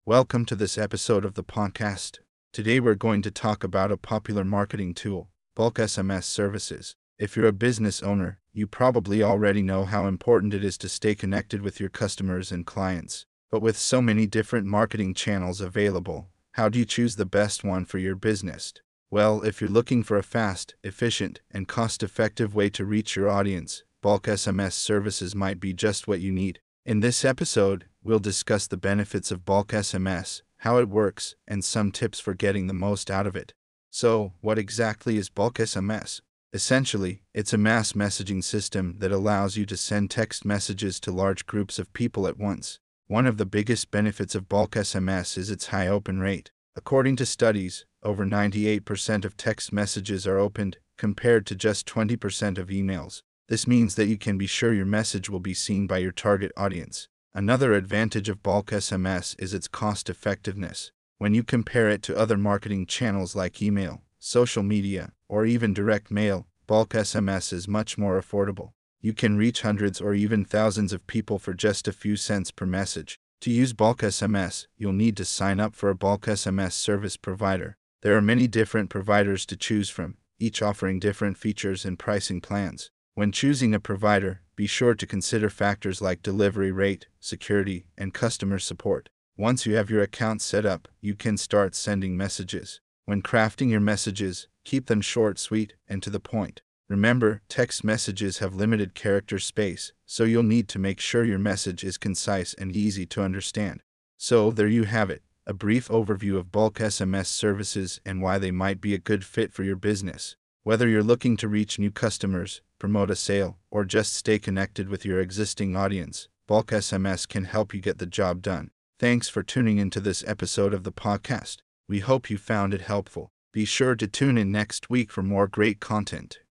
Welcome to this episode of the podcast. Today we're going to talk about a popular marketing tool, bulk SMS services. If you're a business owner, you probably already know how important it is to stay connected with your customers and clients. But with so many different marketing channels available, how do you choose the best one for your business? Well, if you're looking for a fast, efficient, and cost-effective way to reach your audience, bulk SMS services might be just what you need. In this episode, we'll discuss the benefits of bulk SMS, how it works, and some tips for getting the most out of it. So, what exactly is bulk SMS? Essentially, it's a mass messaging system that allows you to send text messages to large groups of people at once. One of the biggest benefits of bulk SMS is its high open rate. According to studies, over 98% of text messages are opened, compared to just 20% of emails. This means that you can be sure your message will be seen by your target audience. Another advantage of bulk SMS is its cost effectiveness. When you compare it to other marketing channels like email, social media, or even direct mail, bulk SMS is much more affordable. You can reach hundreds or even thousands of people for just a few cents per message. To use bulk SMS, you'll need to sign up for a bulk SMS service provider. There are many different providers to choose from, each offering different features and pricing plans. When choosing a provider, be sure to consider factors like delivery rate, security, and customer support. Once you have your account set up, you can start sending messages. When crafting your messages, keep them short, sweet, and to the point. Remember, text messages have limited character space, so you'll need to make sure your message is concise and easy to understand. So, there you have it, a brief overview of bulk SMS services and why they might be a good fit for your business. Whether you're looking to reach new customers, promote a sale, or just stay connected with your existing audience, bulk SMS can help you get the job done. Thanks for tuning into this episode of the podcast. We hope you found it helpful. Be sure to tune in next week for more great content.